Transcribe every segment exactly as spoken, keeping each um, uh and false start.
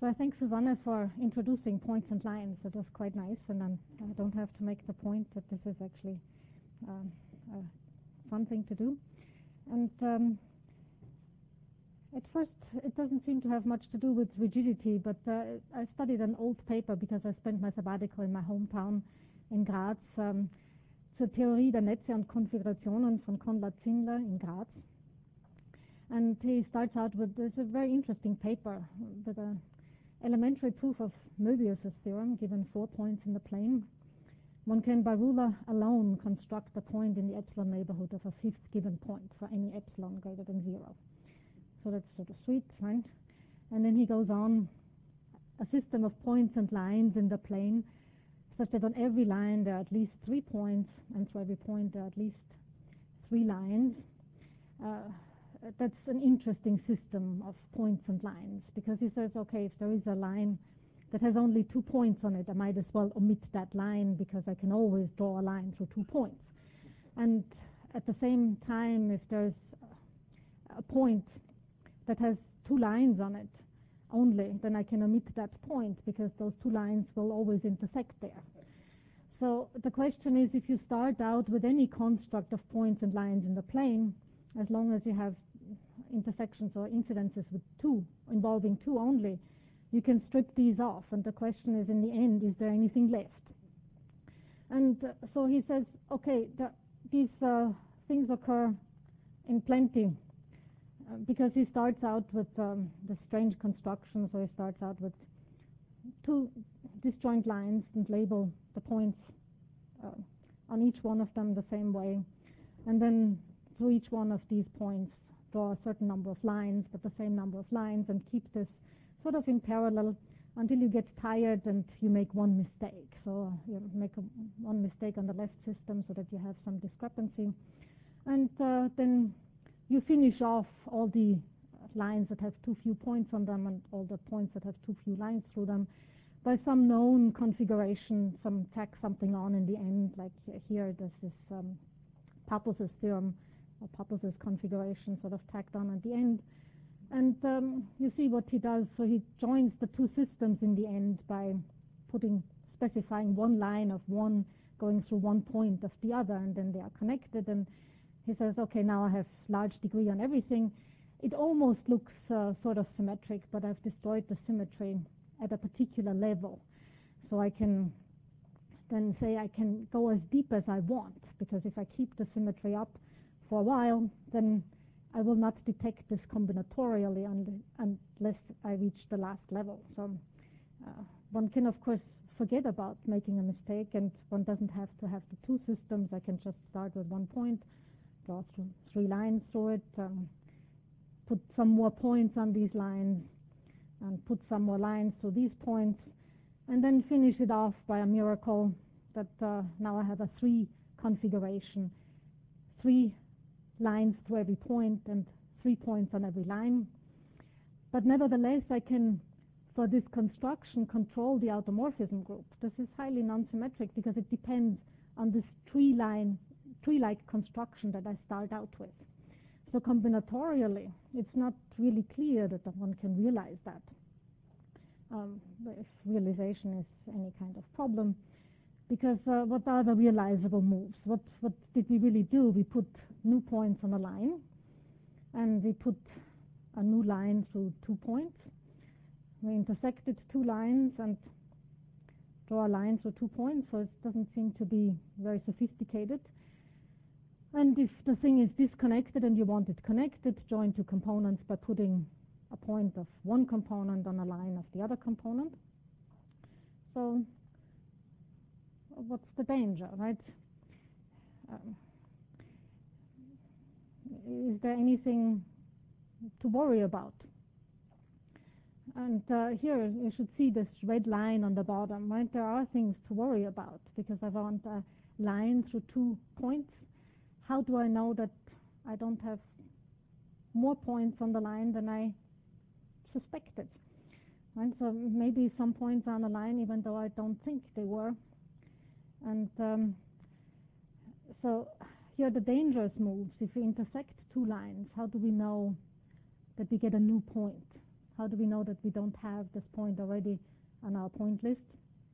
So I thank Susanne for introducing points and lines. That was quite nice, and I'm, I don't have to make the point that this is actually um, a fun thing to do. And um, at first, it doesn't seem to have much to do with rigidity, but uh, I studied an old paper because I spent my sabbatical in my hometown in Graz, um, zur Theorie der Netze und Konfigurationen von Konrad Zindler in Graz. And he starts out with this a very interesting paper with an elementary proof of Möbius's theorem, given four points in the plane. One can, by ruler alone, construct a point in the epsilon neighborhood of a fifth given point for any epsilon greater than zero. So that's sort of sweet, right? And then he goes on, a system of points and lines in the plane, such that on every line there are at least three points, and for every point there are at least three lines. Uh, that's an interesting system of points and lines, because he says, okay, if there is a line that has only two points on it, I might as well omit that line, because I can always draw a line through two points. And at the same time, if there's a point that has two lines on it only, then I can omit that point, because those two lines will always intersect there. So the question is, if you start out with any construct of points and lines in the plane, as long as you have intersections or incidences with two, involving two only, you can strip these off. And the question is, in the end, is there anything left? And uh, so he says, okay, the, these uh, things occur in plenty, uh, because he starts out with um, the strange construction. So he starts out with two disjoint lines and label the points uh, on each one of them the same way. And then through each one of these points, draw a certain number of lines, but the same number of lines, and keep this sort of in parallel until you get tired and you make one mistake. So you make a, one mistake on the left system so that you have some discrepancy. And uh, then you finish off all the lines that have too few points on them and all the points that have too few lines through them by some known configuration, some tack something on in the end, like here there's this um, Pappus's theorem, or Pappus's configuration sort of tacked on at the end. And um, you see what he does. So he joins the two systems in the end by putting, specifying one line of one going through one point of the other, and then they are connected. And he says, okay, now I have large degree on everything. It almost looks uh, sort of symmetric, but I've destroyed the symmetry at a particular level. So I can then say I can go as deep as I want, because if I keep the symmetry up for a while, then I will not detect this combinatorially unless I reach the last level. So uh, one can, of course, forget about making a mistake, and one doesn't have to have the two systems. I can just start with one point, draw through three lines through it, um, put some more points on these lines, and put some more lines through these points, and then finish it off by a miracle that uh, now I have a three configuration, three lines to every point and three points on every line. But nevertheless, I can, for this construction, control the automorphism group. This is highly non-symmetric because it depends on this tree-line, tree-like construction that I start out with. So combinatorially, it's not really clear that one can realize that. Um, if realization is any kind of problem. Because uh, what are the realizable moves? What, what did we really do? We put new points on a line, and we put a new line through two points. We intersected two lines and draw a line through two points, so it doesn't seem to be very sophisticated. And if the thing is disconnected and you want it connected, join two components by putting a point of one component on a line of the other component. So what's the danger, right? Um, is there anything to worry about? And uh, here you should see this red line on the bottom, right? There are things to worry about, because I want a line through two points. How do I know that I don't have more points on the line than I suspected? Right? So maybe some points are on the line even though I don't think they were. And um, so here are the dangerous moves. If we intersect two lines, how do we know that we get a new point? How do we know that we don't have this point already on our point list?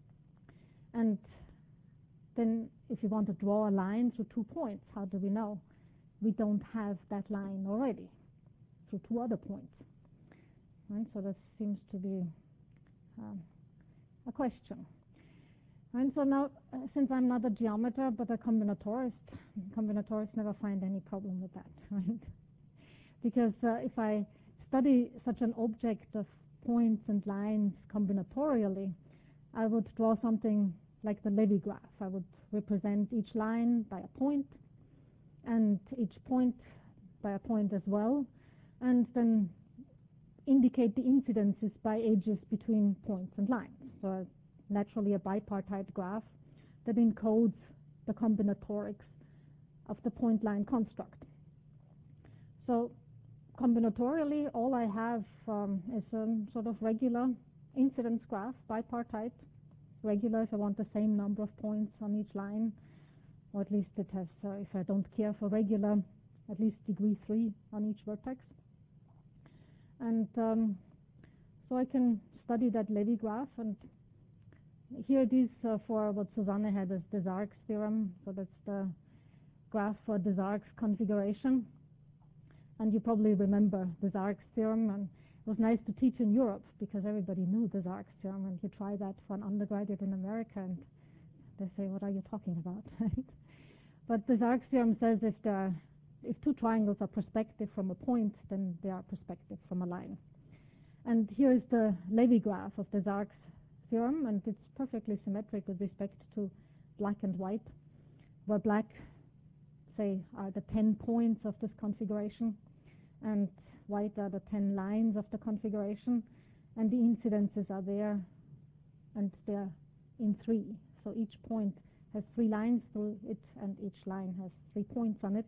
And then if you want to draw a line through two points, how do we know we don't have that line already through two other points? Right? So this seems to be um, a question. And so now, uh, since I'm not a geometer but a combinatorist, combinatorists never find any problem with that, right? Because uh, if I study such an object of points and lines combinatorially, I would draw something like the Levy graph. I would represent each line by a point, and each point by a point as well, and then indicate the incidences by edges between points and lines. So naturally a bipartite graph that encodes the combinatorics of the point line construct. So combinatorially, all I have um, is a sort of regular incidence graph, bipartite, regular if I want the same number of points on each line, or at least it has, uh, if I don't care for regular, at least degree three on each vertex. And um, so I can study that Levy graph, and here it is uh, for what Susanne had as Desargues theorem. So that's the graph for Desargues configuration. And you probably remember Desargues theorem, and it was nice to teach in Europe because everybody knew Desargues theorem, and you try that for an undergraduate in America and they say, what are you talking about? But Desargues theorem says if, the, if two triangles are perspective from a point, then they are perspective from a line. And here is the Levy graph of Desargues theorem, and it's perfectly symmetric with respect to black and white, where black, say, are the ten points of this configuration, and white are the ten lines of the configuration, and the incidences are there, and they're in three. So each point has three lines through it, and each line has three points on it.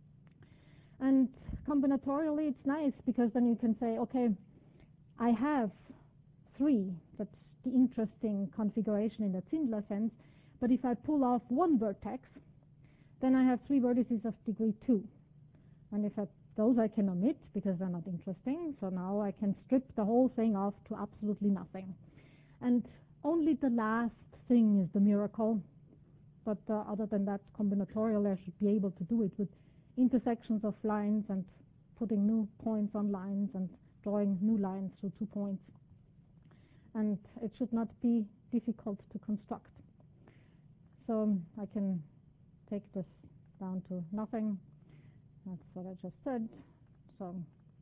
And combinatorially, it's nice because then you can say, okay, I have three. That's the interesting configuration in the Zindler sense. But if I pull off one vertex, then I have three vertices of degree two. And if I, those I can omit because they're not interesting. So now I can strip the whole thing off to absolutely nothing. And only the last thing is the miracle. But uh, other than that, combinatorially, I should be able to do it with intersections of lines and putting new points on lines and drawing new lines through two points. And it should not be difficult to construct. So um, I can take this down to nothing. That's what I just said. So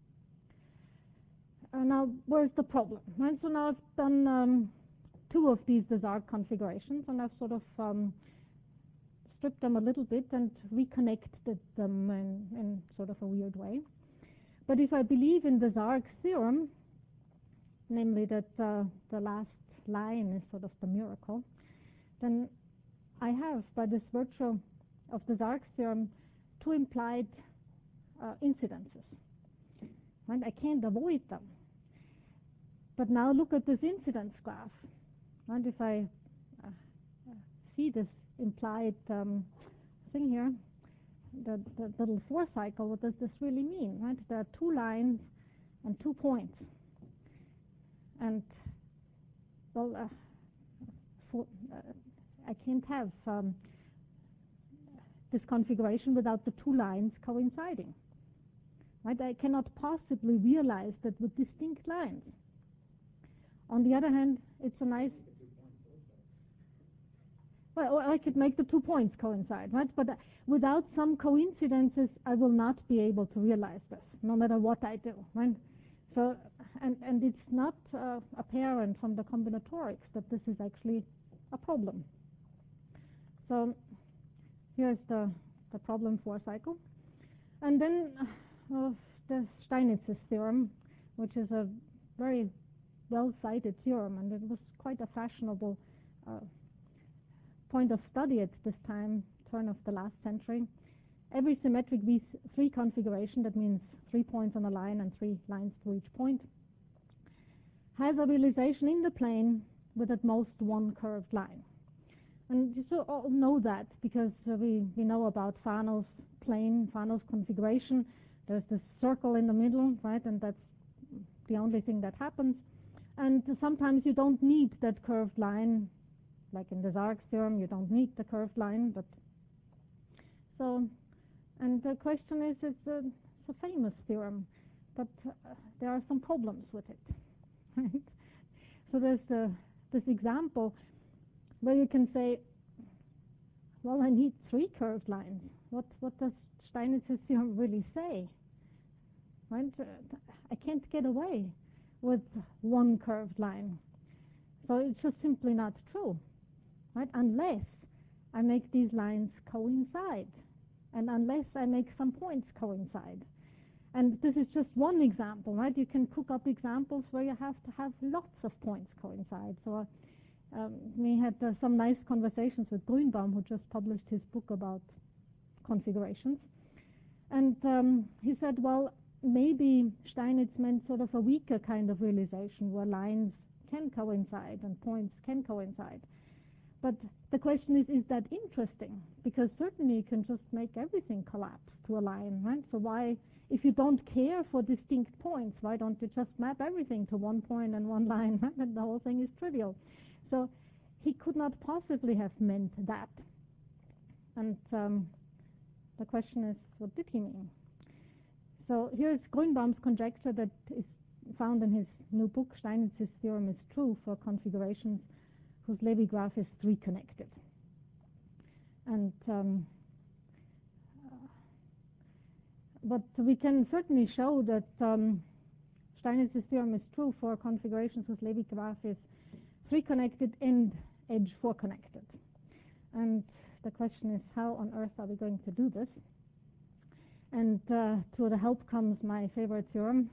uh, now, where's the problem? Right, so now I've done um, two of these Desargues configurations, and I've sort of um, stripped them a little bit and reconnected them in, in sort of a weird way. But if I believe in Desargues theorem, namely that uh, the last line is sort of the miracle, then I have, by this virtue of Desargues theorem, two implied uh, incidences. And I can't avoid them. But now look at this incidence graph. And if I uh, see this implied um, thing here, the, the little four cycle, what does this really mean? Right? There are two lines and two points. And, well, uh, for, uh, I can't have um, this configuration without the two lines coinciding. Right? I cannot possibly realize that with distinct lines. On the other hand, it's a nice... Well, I could make the two points coincide, right? But uh, without some coincidences, I will not be able to realize this, no matter what I do, right? So, and, and it's not uh, apparent from the combinatorics that this is actually a problem. So here's the, the problem four cycle. And then uh, the Steinitz's theorem, which is a very well-cited theorem, and it was quite a fashionable uh, point of study at this time, turn of the last century. Every symmetric V three configuration, that means three points on a line and three lines to each point, has a realization in the plane with at most one curved line. And you so all know that because uh, we, we know about Fano's plane, Fano's configuration. There's this circle in the middle, right, and that's the only thing that happens. And sometimes you don't need that curved line, like in the Zark's theorem, you don't need the curved line. But so, and the question is, it's a, it's a famous theorem, but uh, there are some problems with it. Right? So there's the, this example where you can say, well, I need three curved lines. What what does Steinitz's theorem really say? Right? Uh, I can't get away with one curved line. So it's just simply not true, right? Unless I make these lines coincide, and unless I make some points coincide. And this is just one example, right? You can cook up examples where you have to have lots of points coincide. So um, we had uh, some nice conversations with Grünbaum, who just published his book about configurations. And um, he said, well, maybe Steinitz meant sort of a weaker kind of realization where lines can coincide and points can coincide. But the question is, is that interesting? Because certainly you can just make everything collapse to a line, right? So why, if you don't care for distinct points, why don't you just map everything to one point and one line, right? And the whole thing is trivial. So he could not possibly have meant that. And um, the question is, what did he mean? So here's Grünbaum's conjecture that is found in his new book, Steinitz's theorem is true for configurations whose Lévy graph is three-connected. And um, uh, but we can certainly show that um, Steinitz's theorem is true for configurations whose Lévy graph is three-connected and edge four-connected. And the question is, how on earth are we going to do this? And uh, to the help comes my favorite theorem.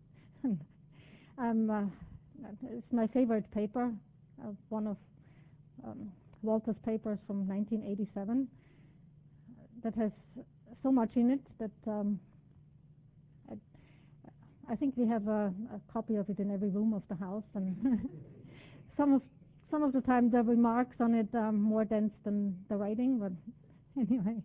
um, uh, it's my favorite paper, uh, one of um, Walter's papers from nineteen eighty-seven, that has so much in it that um, I, I think we have a, a copy of it in every room of the house, and some of some of the time the remarks on it are more dense than the writing, but anyway.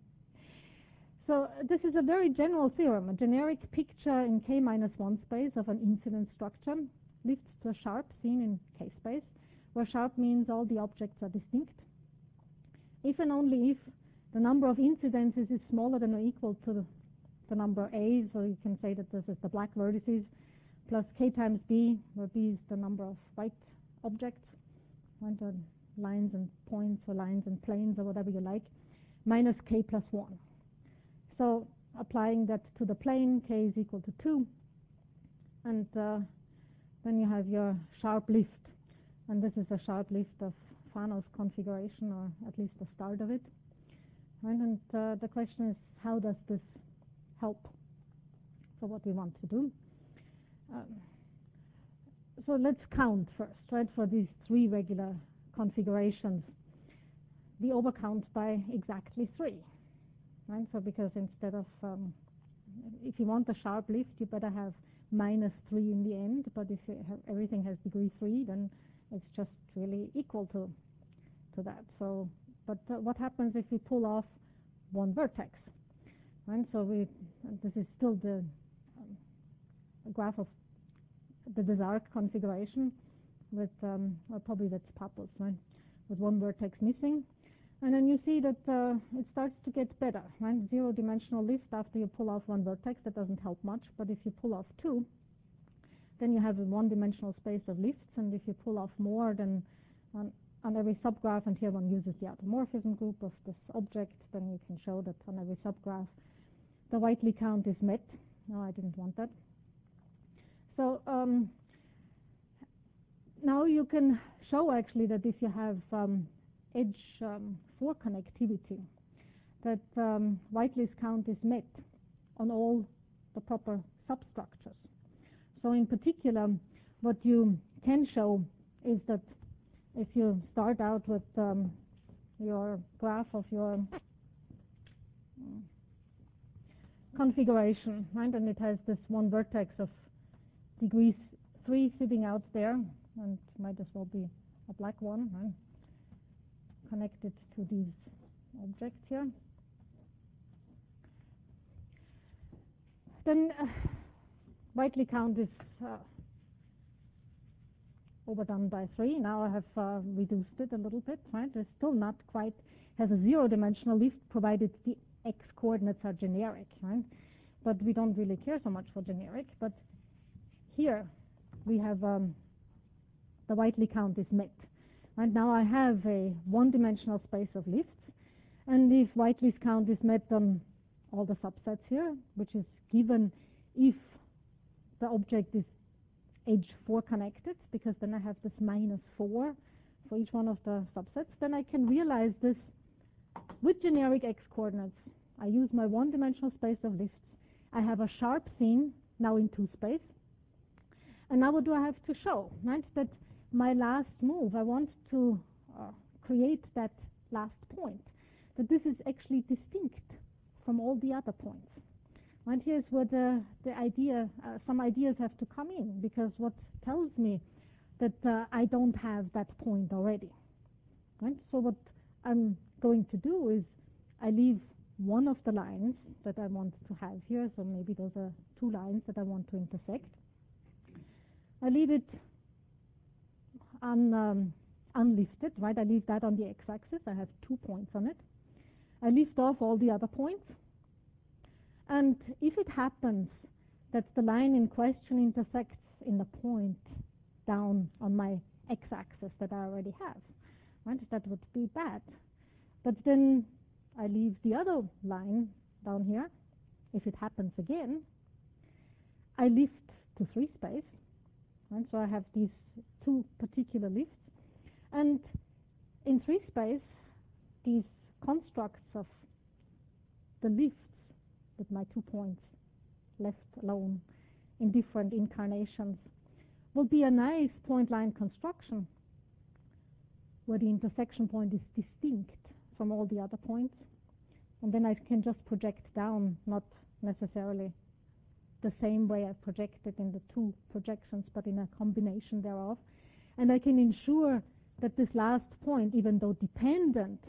So uh, this is a very general theorem, a generic picture in K minus one space of an incident structure lifts to a sharp seen in K space, where sharp means all the objects are distinct. If and only if the number of incidences is smaller than or equal to the, the number A, so you can say that this is the black vertices, plus K times B, where B is the number of white objects, right, or lines and points or lines and planes or whatever you like, minus K plus one. So applying that to the plane, K is equal to two, and uh, then you have your sharp lift. And this is a sharp lift of Fano's configuration, or at least the start of it. Right? And uh, the question is, how does this help for what we want to do? Um, so let's count first, right, for these three regular configurations. The overcount by exactly three. Right? So because instead of, um, if you want a sharp lift, you better have minus three in the end, but if you have, everything has degree three, then it's just really equal to to that. So, but uh, what happens if we pull off one vertex? Right? So we, this is still the um, graph of the Desargues configuration with, um, well, probably that's Pappus, right? With one vertex missing. And then you see that uh, it starts to get better, right? Zero-dimensional lift after you pull off one vertex, that doesn't help much. But if you pull off two, then you have a one-dimensional space of lifts. And if you pull off more than on, on every subgraph, and here one uses the automorphism group of this object, then you can show that on every subgraph the Whiteley count is met. No, I didn't want that. So um, now you can show actually that if you have um, edge um, four connectivity, that um, Whiteley's count is met on all the proper substructures. So in particular, what you can show is that if you start out with um, your graph of your um, configuration, right, and it has this one vertex of degree three sitting out there, and might as well be a black one, right, connected to these objects here. Then uh, Whiteley count is uh, overdone by three. Now I have uh, reduced it a little bit, right? It's still not quite, has a zero-dimensional lift provided the x-coordinates are generic, right? But we don't really care so much for generic. But here we have um, the Whiteley count is met. Right now I have a one-dimensional space of lifts, and if Whiteley's count is met on all the subsets here, which is given if the object is edge four connected, because then I have this minus four for each one of the subsets, then I can realize this with generic x-coordinates. I use my one-dimensional space of lifts. I have a sharp scene now in two space. And now what do I have to show? Right? That my last move, I want to uh, create that last point, that this is actually distinct from all the other points. And here's where the, the idea, uh, some ideas have to come in, because what tells me that uh, I don't have that point already. Right? So what I'm going to do is I leave one of the lines that I want to have here, so maybe those are two lines that I want to intersect. I leave it un, um, unlifted, right? I leave that on the x-axis. I have two points on it. I lift off all the other points. And if it happens that the line in question intersects in the point down on my x-axis that I already have, right, that would be bad. But then I leave the other line down here. If it happens again, I lift to three space. Right, so I have these two particular lifts. And in three space, these constructs of the lifts with my two points left alone in different incarnations will be a nice point line construction where the intersection point is distinct from all the other points. And then I can just project down, not necessarily the same way I projected in the two projections, but in a combination thereof. And I can ensure that this last point, even though dependent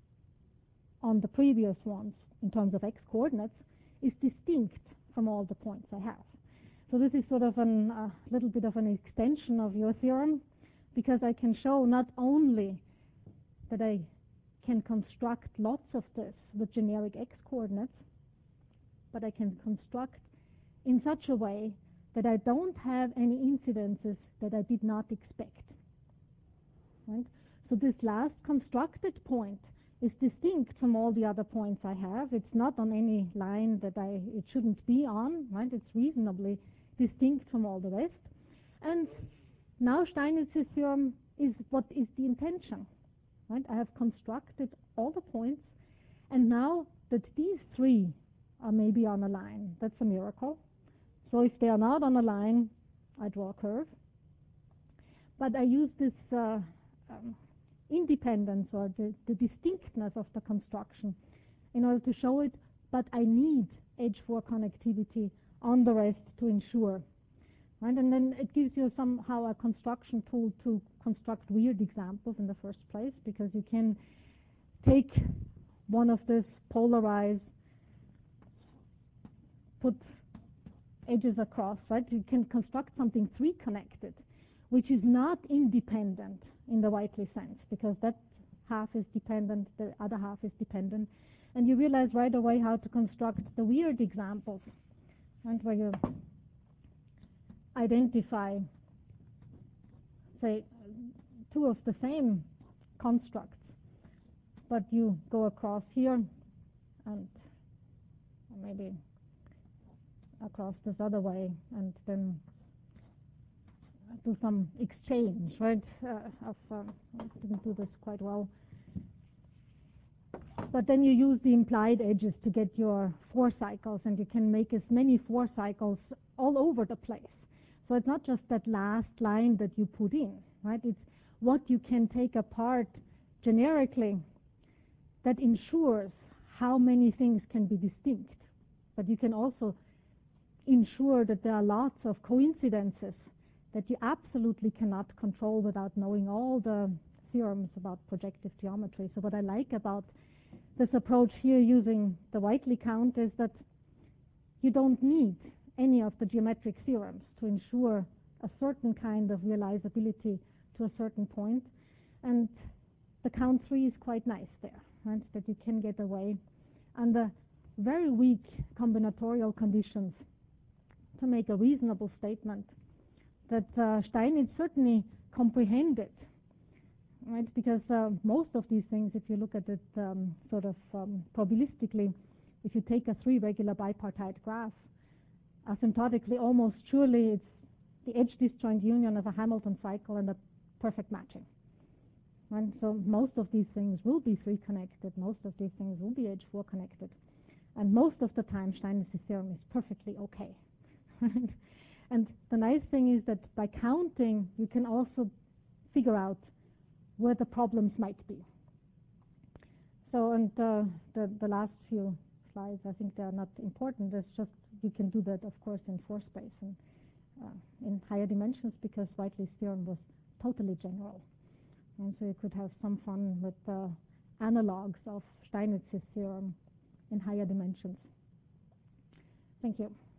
on the previous ones in terms of x-coordinates, is distinct from all the points I have. So this is sort of a uh, little bit of an extension of your theorem, because I can show not only that I can construct lots of this with generic x-coordinates, but I can construct in such a way that I don't have any incidences that I did not expect. Right? So this last constructed point is distinct from all the other points I have. It's not on any line that I it shouldn't be on. Right? It's reasonably distinct from all the rest. And now Steinitz's theorem is what is the intention. Right? I have constructed all the points, and now that these three are maybe on a line, that's a miracle. So if they are not on a line, I draw a curve. But I use this uh, um, independence or the, the distinctness of the construction in order to show it, but I need edge four connectivity on the rest to ensure. Right? And then it gives you somehow a construction tool to construct weird examples in the first place, because you can take one of this, polarize, put edges across, right? You can construct something three connected, which is not independent in the Whiteley sense, because that half is dependent, the other half is dependent. And you realize right away how to construct the weird examples, right, where you identify, say, two of the same constructs, but you go across here and maybe across this other way, and then do some exchange, right? Uh, of um, I didn't do this quite well, but then you use the implied edges to get your four cycles, and you can make as many four cycles all over the place. So it's not just that last line that you put in, right? It's what you can take apart generically that ensures how many things can be distinct. But you can also ensure that there are lots of coincidences that you absolutely cannot control without knowing all the theorems about projective geometry. So what I like about this approach here using the Whiteley count is that you don't need any of the geometric theorems to ensure a certain kind of realizability to a certain point, and the count three is quite nice there, right? That you can get away under very weak combinatorial conditions to make a reasonable statement that uh, Steinitz certainly comprehended, right? Because uh, most of these things, if you look at it um, sort of um, probabilistically, if you take a three regular bipartite graph, asymptotically, almost surely it's the edge disjoint union of a Hamilton cycle and a perfect matching. And so most of these things will be three connected, most of these things will be edge four connected. And most of the time, Steinitz's theorem is perfectly okay. And the nice thing is that by counting, you can also figure out where the problems might be. So, and uh, the, the last few slides, I think they are not important. It's just you can do that, of course, in four space and uh, in higher dimensions, because Whiteley's theorem was totally general. And so you could have some fun with uh, analogs of Steinitz's theorem in higher dimensions. Thank you.